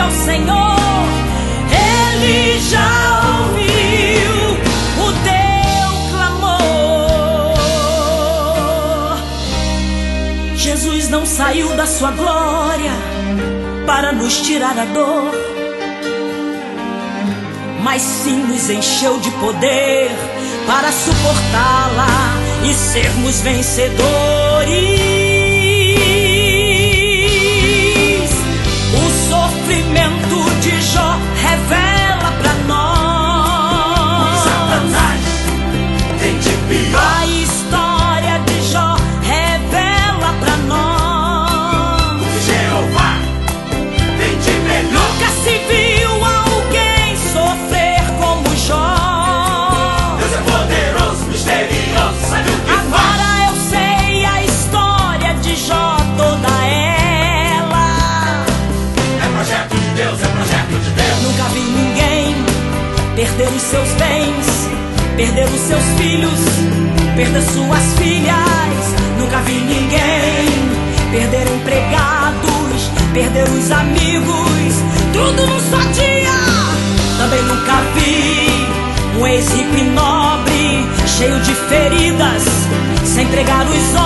ao Senhor. Ele já ouviu o teu clamor. Jesus não saiu da sua glória para nos tirar a dor, mas sim nos encheu de poder para suportá-la e sermos vencedores. O sofrimento de Jó revela pra nós Satanás tem de pior. A história de Jó revela pra nós Jeová tem de melhor. nunca se viu alguém sofrer como Jó. Deus é poderoso, misterioso, sabe o que faz. Agora eu sei a história de Jó, toda ela. É projeto de Deus, é projeto de Deus. Nunca vi ninguém perder os seus bens, perder os seus filhos, perder suas filhas. Nunca vi ninguém perder empregados, perder os amigos, tudo num só dia. Também nunca vi um ex-rico e nobre, cheio de feridas, sem pregar os olhos.